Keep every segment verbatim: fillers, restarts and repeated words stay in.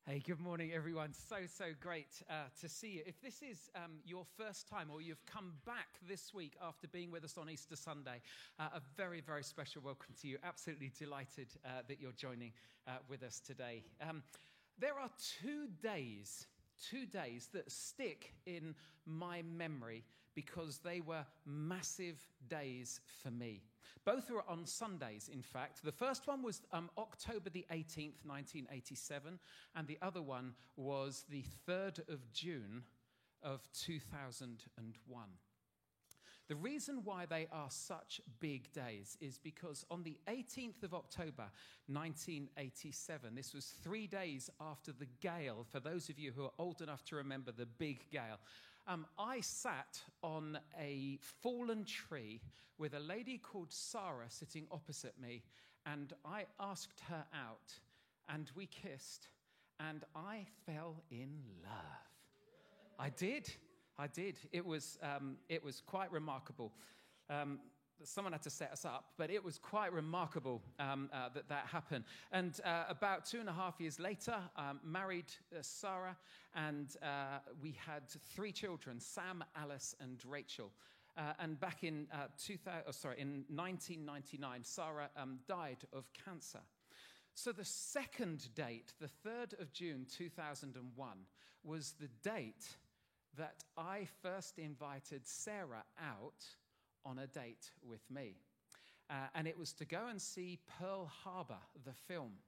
Hey, good morning, everyone. So, so great uh, to see you. If this is um, your first time or you've come back this week after being with us on Easter Sunday, uh, a very, very special welcome to you. Absolutely delighted uh, that you're joining uh, with us today. Um, there are two days, two days that stick in my memory because they were massive days for me. Both were on Sundays, in fact. The first one was um, October the eighteenth, nineteen eighty-seven, and the other one was the third of June of two thousand one. The reason why they are such big days is because on the eighteenth of October, nineteen eighty-seven, this was three days after the gale, for those of you who are old enough to remember the big gale, um, I sat on a fallen tree with a lady called Sarah sitting opposite me, and I asked her out, and we kissed, and I fell in love. I did. I did. It was um, it was quite remarkable. Um, someone had to set us up, but it was quite remarkable um, uh, that that happened. And uh, about two and a half years later, um, married uh, Sarah, and uh, we had three children: Sam, Alice, and Rachel. Uh, and back in uh, two thousand, oh, sorry, in nineteen ninety-nine, Sarah um, died of cancer. So the second date, the third of June two thousand one, was the date that I first invited Sarah out on a date with me. Uh, and it was to go and see Pearl Harbor, the film.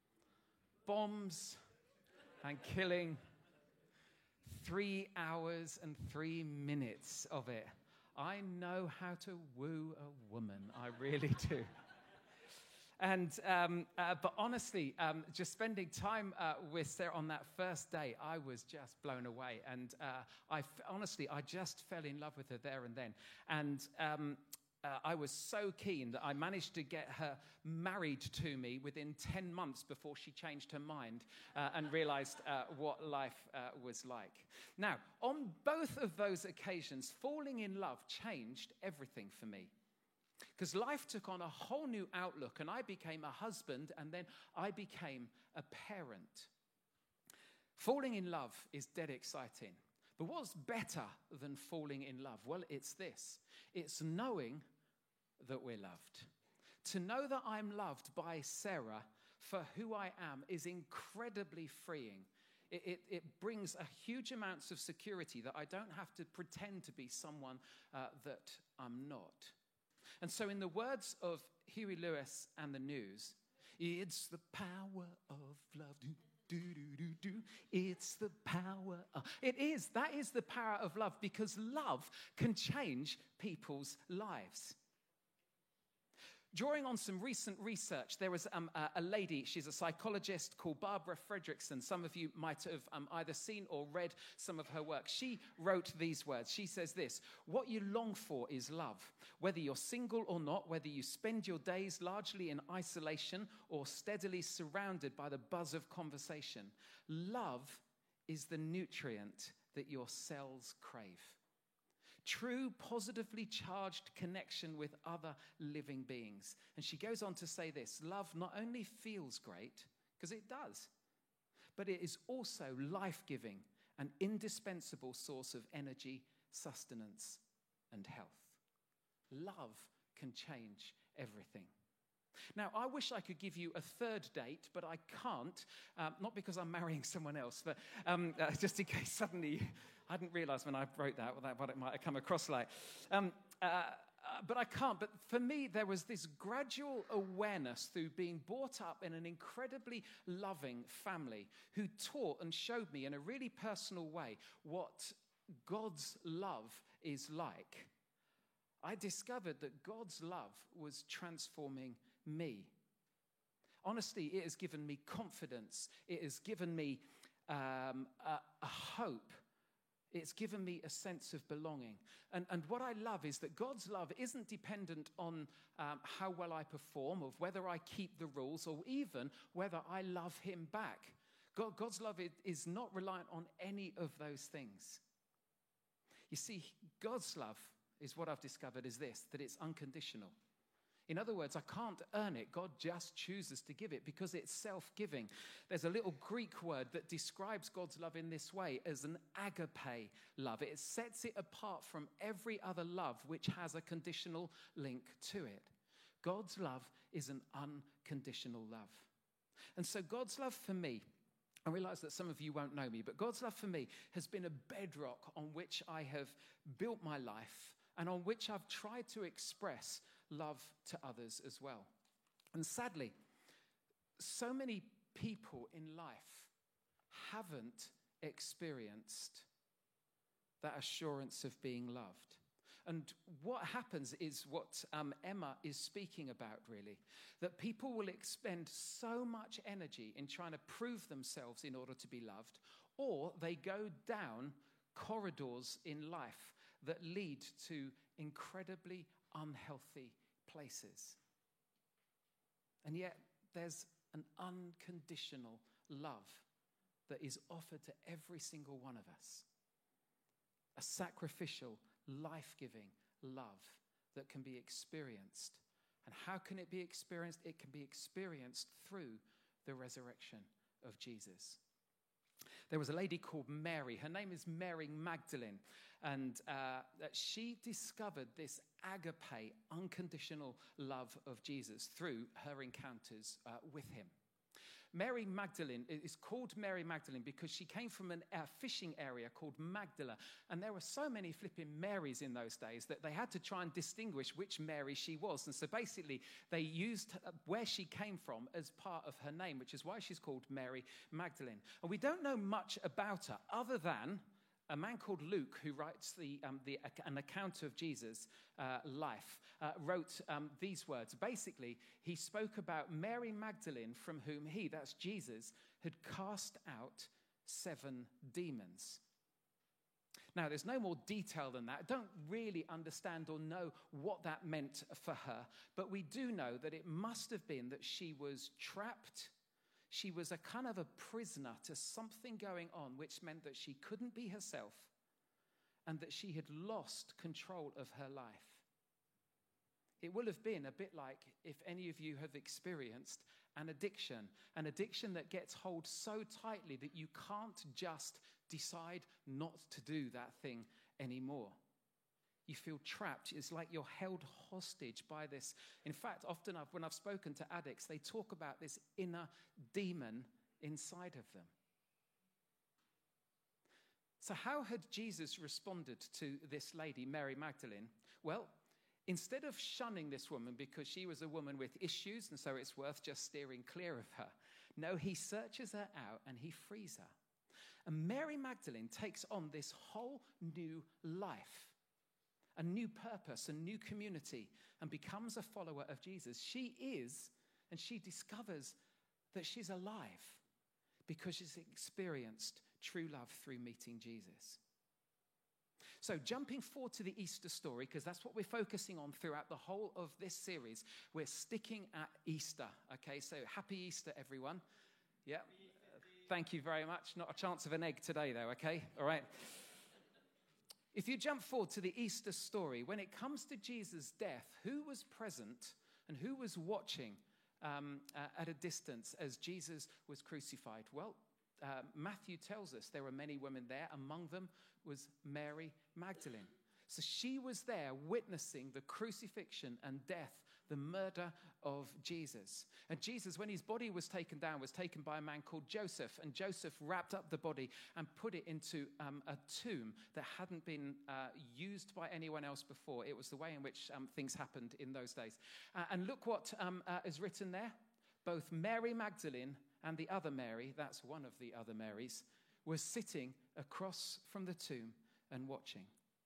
Bombs and killing, three hours and three minutes of it. I know how to woo a woman, I really do. And um, uh, but honestly, um, just spending time uh, with Sarah on that first day, I was just blown away. And uh, I f- honestly, I just fell in love with her there and then. And um, uh, I was so keen that I managed to get her married to me within ten months before she changed her mind uh, and realized uh, what life uh, was like. Now, on both of those occasions, falling in love changed everything for me. Because life took on a whole new outlook, and I became a husband, and then I became a parent. Falling in love is dead exciting. But what's better than falling in love? Well, it's this. It's knowing that we're loved. To know that I'm loved by Sarah for who I am is incredibly freeing. It, it, it brings a huge amounts of security that I don't have to pretend to be someone uh, that I'm not. And so in the words of Huey Lewis and the News, it's the power of love. Do, do, do, do, do. It's the power of... It is. That is the power of love, because love can change people's lives. Drawing on some recent research, there was um, a, a lady, she's a psychologist called Barbara Fredrickson. Some of you might have um, either seen or read some of her work. She wrote these words. She says this: what you long for is love. Whether you're single or not, whether you spend your days largely in isolation or steadily surrounded by the buzz of conversation, love is the nutrient that your cells crave. True, positively charged connection with other living beings. And she goes on to say this: love not only feels great, because it does, but it is also life-giving, an indispensable source of energy, sustenance, and health. Love can change everything. Now, I wish I could give you a third date, but I can't, um, not because I'm marrying someone else, but um, uh, just in case suddenly, I hadn't realized when I wrote that what, that, what it might have come across like. Um, uh, uh, but I can't. But for me, there was this gradual awareness through being brought up in an incredibly loving family who taught and showed me in a really personal way what God's love is like. I discovered that God's love was transforming me. Honestly, it has given me confidence. It has given me um, a, a hope. It's given me a sense of belonging. And, and what I love is that God's love isn't dependent on um, how well I perform, or whether I keep the rules, or even whether I love him back. God, God's love is not reliant on any of those things. You see, God's love is what I've discovered is this, that it's unconditional. In other words, I can't earn it. God just chooses to give it because it's self-giving. There's a little Greek word that describes God's love in this way as an agape love. It sets it apart from every other love which has a conditional link to it. God's love is an unconditional love. And so God's love for me, I realize that some of you won't know me, but God's love for me has been a bedrock on which I have built my life and on which I've tried to express love to others as well. And sadly, so many people in life haven't experienced that assurance of being loved. And what happens is what um, Emma is speaking about, really, that people will expend so much energy in trying to prove themselves in order to be loved, or they go down corridors in life that lead to incredibly unhealthy places. And yet there's an unconditional love that is offered to every single one of us. A sacrificial, life-giving love that can be experienced. And how can it be experienced? It can be experienced through the resurrection of Jesus. There was a lady called Mary. Her name is Mary Magdalene. And uh, she discovered this agape, unconditional love of Jesus through her encounters uh, with him. Mary Magdalene is called Mary Magdalene because she came from a uh, fishing area called Magdala. And there were so many flipping Marys in those days that they had to try and distinguish which Mary she was. And so basically they used uh, where she came from as part of her name, which is why she's called Mary Magdalene. And we don't know much about her other than a man called Luke, who writes the, um, the, an account of Jesus' uh, life, uh, wrote um, these words. Basically, he spoke about Mary Magdalene, from whom he, that's Jesus, had cast out seven demons. Now, there's no more detail than that. I don't really understand or know what that meant for her, but we do know that it must have been that she was trapped. She was a kind of a prisoner to something going on, which meant that she couldn't be herself and that she had lost control of her life. It will have been a bit like if any of you have experienced an addiction, an addiction that gets hold so tightly that you can't just decide not to do that thing anymore. You feel trapped. It's like you're held hostage by this. In fact, often I've, when I've spoken to addicts, they talk about this inner demon inside of them. So how had Jesus responded to this lady, Mary Magdalene? Well, instead of shunning this woman because she was a woman with issues and so it's worth just steering clear of her, no, he searches her out and he frees her. And Mary Magdalene takes on this whole new life, a new purpose, a new community, and becomes a follower of Jesus. She is, and she discovers that she's alive because she's experienced true love through meeting Jesus. So jumping forward to the Easter story, because that's what we're focusing on throughout the whole of this series. We're sticking at Easter, okay? So happy Easter, everyone. Yeah, uh, thank you very much. Not a chance of an egg today, though, okay? All right. If you jump forward to the Easter story, when it comes to Jesus' death, who was present and who was watching um, uh, at a distance as Jesus was crucified? Well, uh, Matthew tells us there were many women there. Among them was Mary Magdalene. So she was there witnessing the crucifixion and death, the murder of Jesus. And Jesus, when his body was taken down, was taken by a man called Joseph. And Joseph wrapped up the body and put it into um, a tomb that hadn't been uh, used by anyone else before. It was the way in which um, things happened in those days. Uh, and look what um, uh, is written there. Both Mary Magdalene and the other Mary, that's one of the other Marys, was sitting across from the tomb and watching.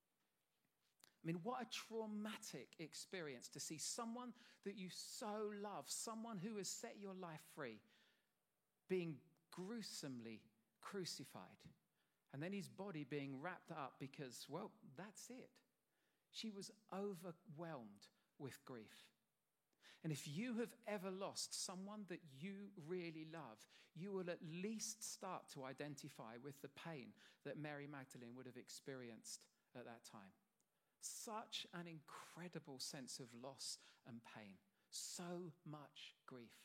I mean, what a traumatic experience to see someone that you so love, someone who has set your life free, being gruesomely crucified. And then his body being wrapped up because, well, that's it. She was overwhelmed with grief. And if you have ever lost someone that you really love, you will at least start to identify with the pain that Mary Magdalene would have experienced at that time. Such an incredible sense of loss and pain. so much grief.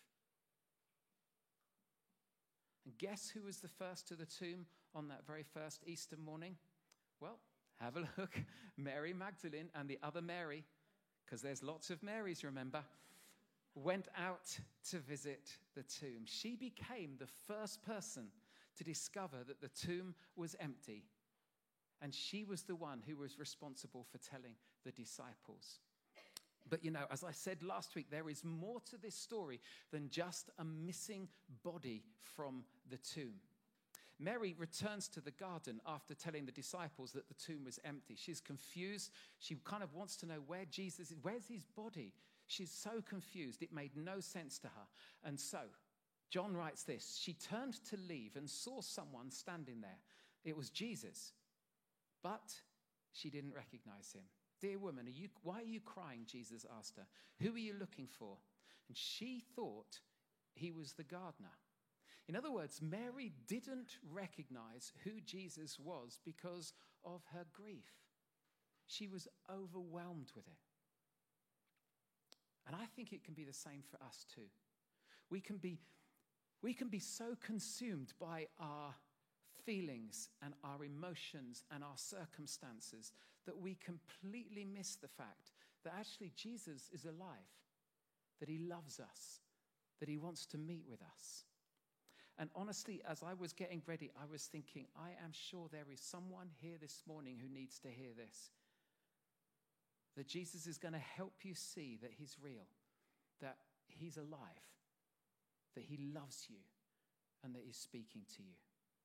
And guess who was the first to the tomb on that very first Easter morning? Well, have a look. Mary Magdalene and the other Mary, because there's lots of Marys, remember, went out to visit the tomb. She became the first person to discover that the tomb was empty. And she was the one who was responsible for telling the disciples. But you know, as I said last week, there is more to this story than just a missing body from the tomb. Mary returns to the garden after telling the disciples that the tomb was empty. She's confused. She kind of wants to know where Jesus is. Where's his body? She's so confused. It made no sense to her. And so, John writes this: she turned to leave and saw someone standing there. It was Jesus. But she didn't recognize him. Dear woman, are you, why are you crying? Jesus asked her. Who are you looking for? And she thought he was the gardener. In other words, Mary didn't recognize who Jesus was because of her grief. She was overwhelmed with it. And I think it can be the same for us too. We can be, we can be so consumed by our feelings and our emotions and our circumstances that we completely miss the fact that actually Jesus is alive, that he loves us, that he wants to meet with us. And honestly, as I was getting ready, I was thinking, I am sure there is someone here this morning who needs to hear this. That Jesus is going to help you see that he's real, that he's alive, that he loves you, and that he's speaking to you.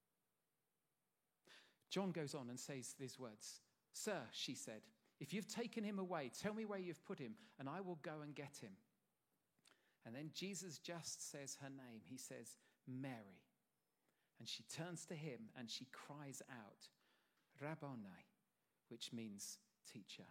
John goes on and says these words. Sir, she said, if you've taken him away, tell me where you've put him, and I will go and get him. And then Jesus just says her name. He says, Mary. And she turns to him and she cries out, Rabboni, which means teacher.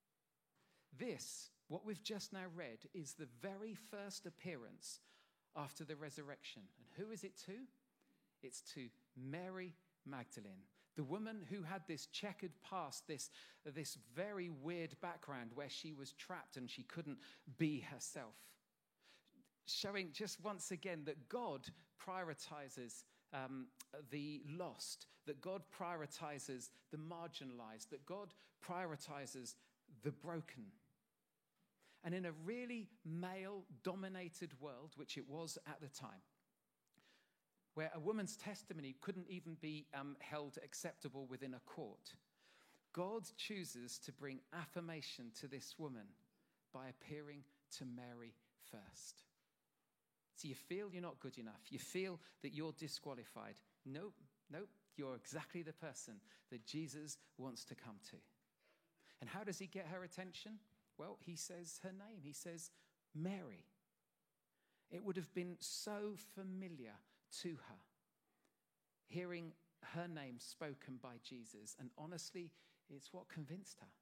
This, what we've just now read, is the very first appearance after the resurrection. And who is it to? It's to Mary Magdalene, the woman who had this checkered past, this, this very weird background where she was trapped and she couldn't be herself. Showing just once again that God prioritizes um, the lost, that God prioritizes the marginalized, that God prioritizes the broken. And in a really male-dominated world, which it was at the time, where a woman's testimony couldn't even be um, held acceptable within a court, God chooses to bring affirmation to this woman by appearing to Mary first. So you feel you're not good enough. You feel that you're disqualified. Nope, nope, you're exactly the person that Jesus wants to come to. And how does he get her attention? Well, he says her name. He says, Mary. It would have been so familiar to her, hearing her name spoken by Jesus. And honestly, it's what convinced her.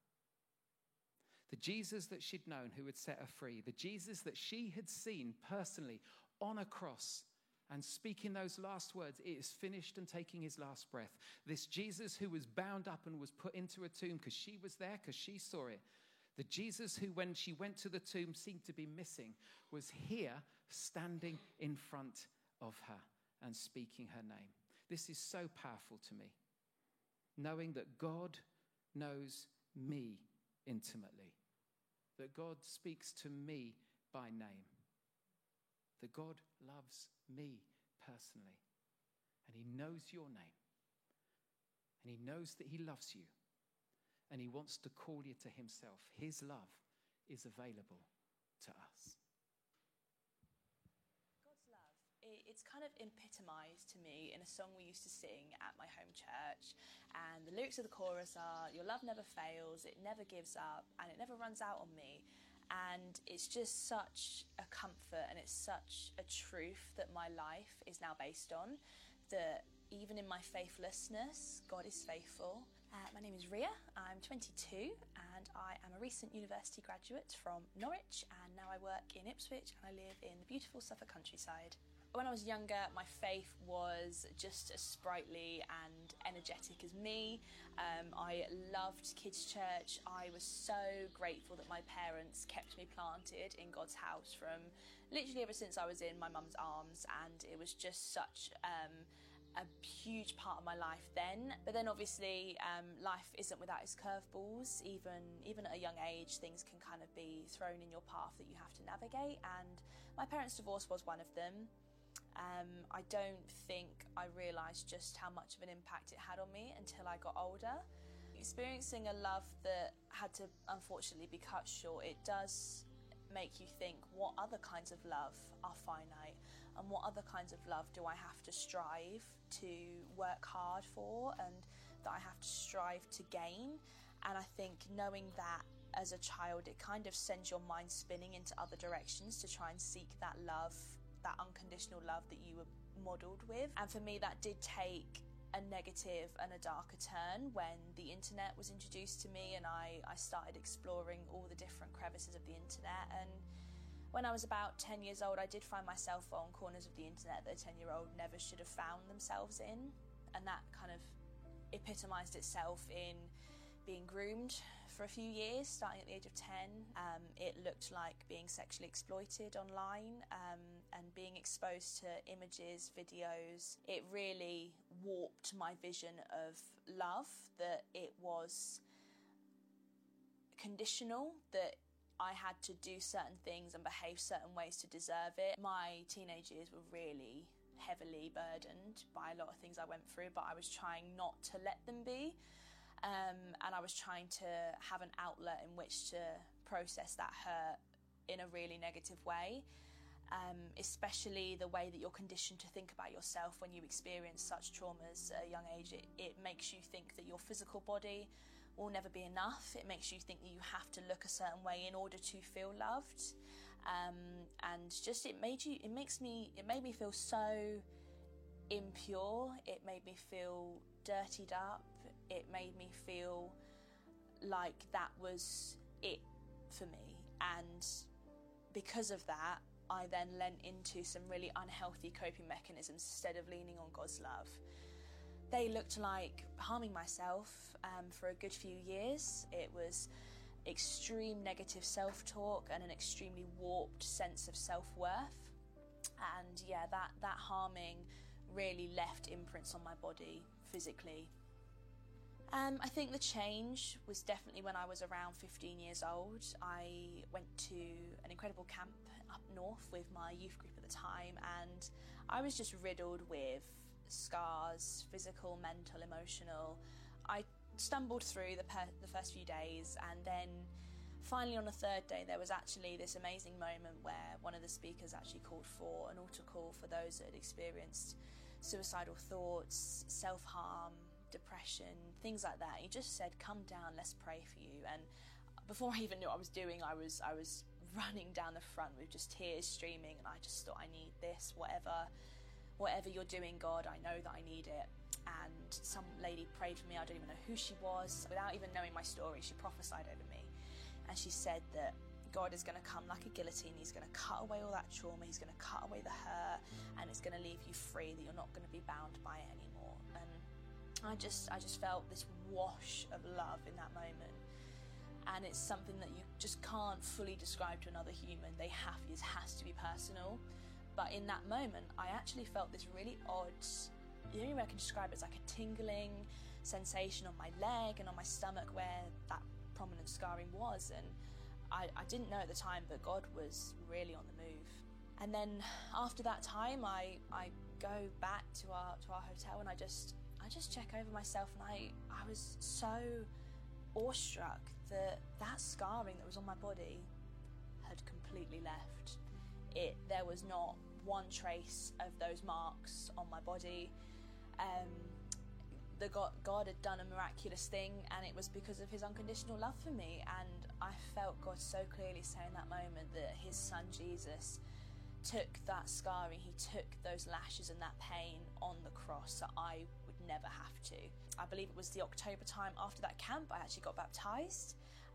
The Jesus that she'd known who had set her free, the Jesus that she had seen personally on a cross and speaking those last words, it is finished, and taking his last breath. This Jesus who was bound up and was put into a tomb because she was there, because she saw it. The Jesus who, when she went to the tomb, seemed to be missing, was here standing in front of her and speaking her name. This is so powerful to me, knowing that God knows me intimately, that God speaks to me by name, that God loves me personally, and he knows your name, and he knows that he loves you, and he wants to call you to himself. His love is available to us. God's love, it's kind of epitomized to me in a song we used to sing at my home church. And the lyrics of the chorus are, your love never fails, it never gives up, and it never runs out on me. And it's just such a comfort, and it's such a truth that my life is now based on, that even in my faithlessness, God is faithful. Uh, my name is Ria, I'm twenty-two, and I am a recent university graduate from Norwich, and now I work in Ipswich, and I live in the beautiful Suffolk countryside. When I was younger, my faith was just as sprightly and energetic as me. Um, I loved kids' church. I was so grateful that my parents kept me planted in God's house from literally ever since I was in my mum's arms, and it was just such um, a huge part of my life then. But then obviously um, life isn't without its curveballs. Even, even at a young age, things can kind of be thrown in your path that you have to navigate, and my parents' divorce was one of them. Um, I don't think I realised just how much of an impact it had on me until I got older. Experiencing a love that had to unfortunately be cut short, it does make you think, what other kinds of love are finite, and what other kinds of love do I have to strive to work hard for, and that I have to strive to gain. And I think knowing that as a child, it kind of sends your mind spinning into other directions to try and seek that love, that unconditional love that you were modelled with. And for me, that did take a negative and a darker turn when the internet was introduced to me, and I, I started exploring all the different crevices of the internet. And when I was about ten years old, I did find myself on corners of the internet that a ten-year-old never should have found themselves in, and that kind of epitomised itself in being groomed for a few years, starting at the age of ten. Um, it looked like being sexually exploited online, um, and being exposed to images, videos. It really warped my vision of love, that it was conditional, that I had to do certain things and behave certain ways to deserve it. My teenage years were really heavily burdened by a lot of things I went through, but I was trying not to let them be. Um, and I was trying to have an outlet in which to process that hurt in a really negative way, um, especially the way that you're conditioned to think about yourself when you experience such traumas at a young age. It, it makes you think that your physical body will never be enough. It makes you think that you have to look a certain way in order to feel loved, um, and just it made you. It makes me. It made me feel so impure. It made me feel dirtied up. It made me feel like that was it for me. And because of that, I then lent into some really unhealthy coping mechanisms instead of leaning on God's love. They looked like harming myself um, for a good few years. It was extreme negative self-talk and an extremely warped sense of self-worth. And yeah, that, that harming really left imprints on my body physically. Um, I think the change was definitely when I was around fifteen years old. I went to an incredible camp up north with my youth group at the time, and I was just riddled with scars, physical, mental, emotional. I stumbled through the, per- the first few days, and then finally on the third day there was actually this amazing moment where one of the speakers actually called for an altar call for those that had experienced suicidal thoughts, self-harm, depression, things like that. He just said, come down, let's pray for you. And before I even knew what I was doing, I was I was running down the front with just tears streaming, and I just thought, I need this, whatever whatever you're doing, God, I know that I need it. And some lady prayed for me. I don't even know who she was. Without even knowing my story, she prophesied over me, and she said that God is going to come like a guillotine. He's going to cut away all that trauma. He's going to cut away the hurt, and it's going to leave you free, that you're not going to be bound by it anymore. And I just I just felt this wash of love in that moment, and it's something that you just can't fully describe to another human. They have it has to be personal. But in that moment, I actually felt this really odd, the only way I can describe it is like a tingling sensation on my leg and on my stomach where that prominent scarring was. And I, I didn't know at the time, but God was really on the move. And then after that time, I I go back to our to our hotel, and I just I just check over myself, and I, I was so awestruck that that scarring that was on my body had completely left. It there was not one trace of those marks on my body. Um, the God, God had done a miraculous thing, and it was because of his unconditional love for me. And I felt God so clearly say in that moment that his son Jesus took that scarring, he took those lashes and that pain on the cross, so I would never have to. I believe it was the October time after that camp I actually got baptised.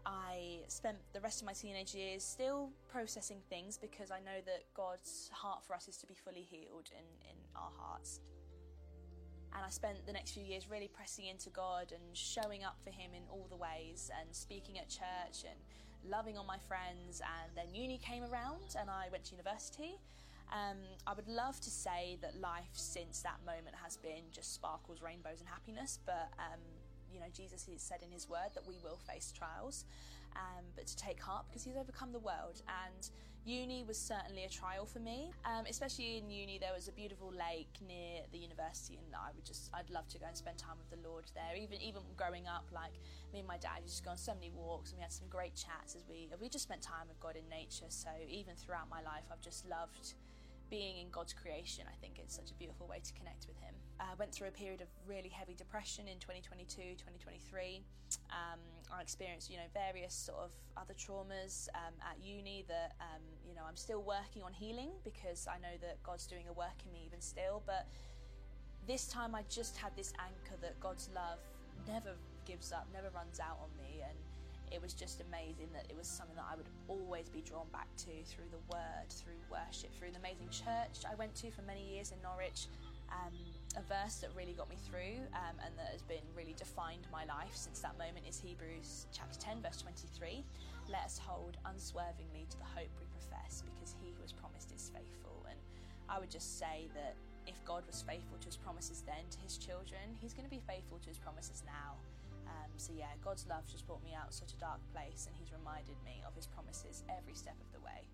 I spent the rest of my teenage years still processing things, because I know that God's heart for us is to be fully healed in, in our hearts. And I spent the next few years really pressing into God and showing up for him in all the ways, and speaking at church and loving on my friends. And then uni came around and I went to university. Um, I would love to say that life since that moment has been just sparkles, rainbows and happiness, but um, you know, Jesus has said in his word that we will face trials, um, but to take heart because he's overcome the world. And uni was certainly a trial for me, um, especially in uni. There was a beautiful lake near the university, and I would just, I'd love to go and spend time with the Lord there. Even even growing up, like me and my dad used to go on so many walks, and we had some great chats as we we just spent time with God in nature. So even throughout my life, I've just loved being in God's creation. I think it's such a beautiful way to connect with him. I uh, went through a period of really heavy depression in twenty twenty-two, twenty twenty-three. Um, I experienced, you know, various sort of other traumas um, at uni that, um, you know, I'm still working on healing, because I know that God's doing a work in me even still. But this time I just had this anchor that God's love never gives up, never runs out on me. And it was just amazing that it was something that I would always be drawn back to through the word, through worship, through the amazing church I went to for many years in Norwich. Um, a verse that really got me through um, and that has been really defined my life since that moment is Hebrews chapter ten verse twenty-three. Let us hold unswervingly to the hope we profess, because he who has promised is faithful. And I would just say that if God was faithful to his promises then to his children, he's going to be faithful to his promises now. Um, so yeah, God's love just brought me out of such a dark place, and he's reminded me of his promises every step of the way.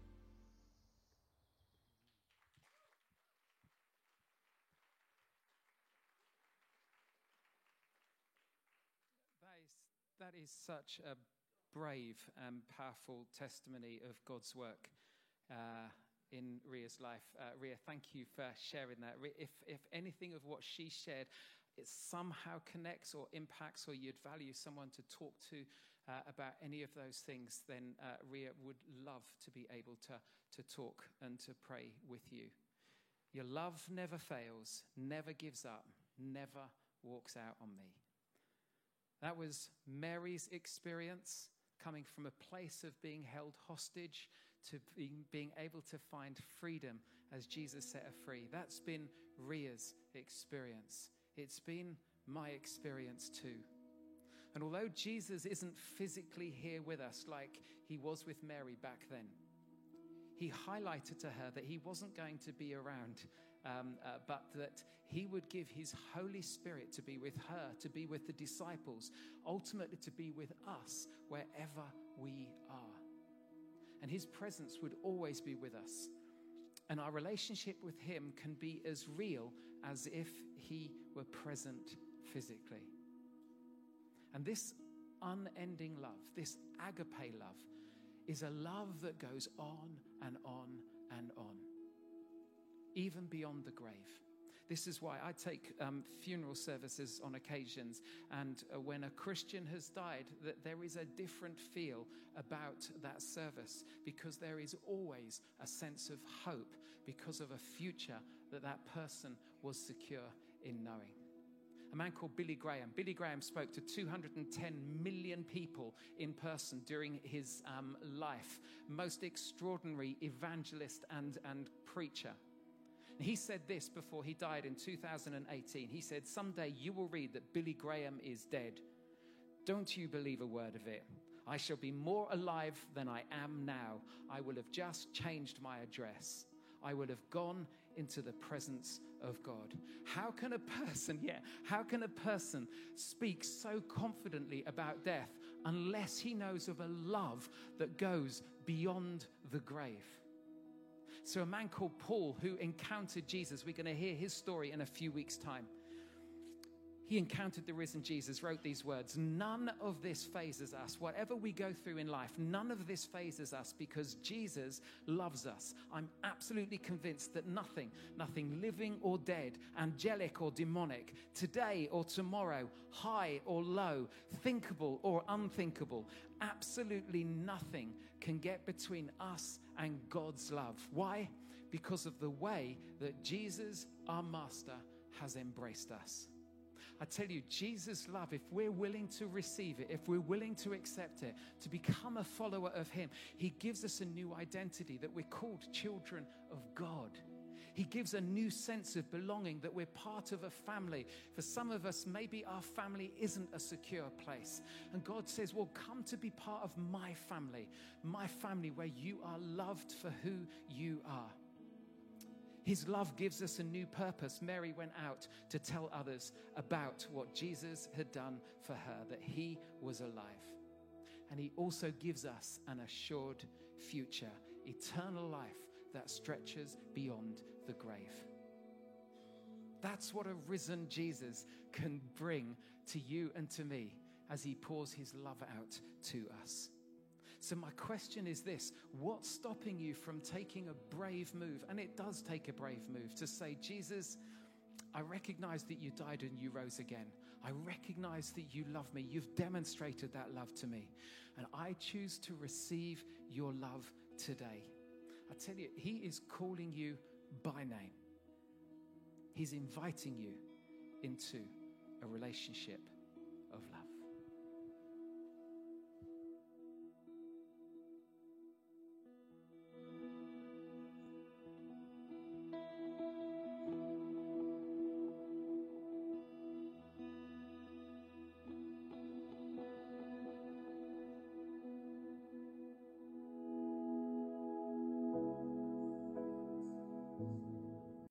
That is such a brave and powerful testimony of God's work uh, in Ria's life. Uh, Ria, thank you for sharing that. If, if anything of what she shared, it somehow connects or impacts, or you'd value someone to talk to uh, about any of those things, then uh, Ria would love to be able to, to talk and to pray with you. Your love never fails, never gives up, never walks out on me. That was Mary's experience, coming from a place of being held hostage to being, being able to find freedom as Jesus set her free. That's been Ria's experience. It's been my experience too. And although Jesus isn't physically here with us like he was with Mary back then, he highlighted to her that he wasn't going to be around, um, uh, but that he would give his Holy Spirit to be with her, to be with the disciples, ultimately to be with us wherever we are. And his presence would always be with us. And our relationship with him can be as real as if he were present physically. And this unending love, this agape love, is a love that goes on and on and on, even beyond the grave. This is why I take um, funeral services on occasions, and uh, when a Christian has died, that there is a different feel about that service, because there is always a sense of hope because of a future that that person was secure in knowing. A man called Billy Graham. Billy Graham spoke to two hundred ten million people in person during his um, life. Most extraordinary evangelist and, and preacher. He said this before he died in two thousand eighteen. He said, "Someday you will read that Billy Graham is dead. Don't you believe a word of it. I shall be more alive than I am now. I will have just changed my address. I will have gone into the presence of God." How can a person, yeah, how can a person speak so confidently about death unless he knows of a love that goes beyond the grave? So a man called Paul, who encountered Jesus, we're going to hear his story in a few weeks' time. He encountered the risen Jesus, wrote these words: "None of this phases us. Whatever we go through in life, none of this phases us because Jesus loves us. I'm absolutely convinced that nothing, nothing living or dead, angelic or demonic, today or tomorrow, high or low, thinkable or unthinkable, absolutely nothing can get between us and God's love." Why? Because of the way that Jesus, our Master, has embraced us. I tell you, Jesus' love, if we're willing to receive it, if we're willing to accept it, to become a follower of him, he gives us a new identity, that we're called children of God. He gives a new sense of belonging, that we're part of a family. For some of us, maybe our family isn't a secure place. And God says, well, come to be part of my family, my family where you are loved for who you are. His love gives us a new purpose. Mary went out to tell others about what Jesus had done for her, that he was alive. And he also gives us an assured future, eternal life that stretches beyond the grave. That's what a risen Jesus can bring to you and to me as he pours his love out to us. So my question is this: what's stopping you from taking a brave move? And it does take a brave move to say, Jesus, I recognize that you died and you rose again. I recognize that you love me. You've demonstrated that love to me. And I choose to receive your love today. I tell you, he is calling you by name. He's inviting you into a relationship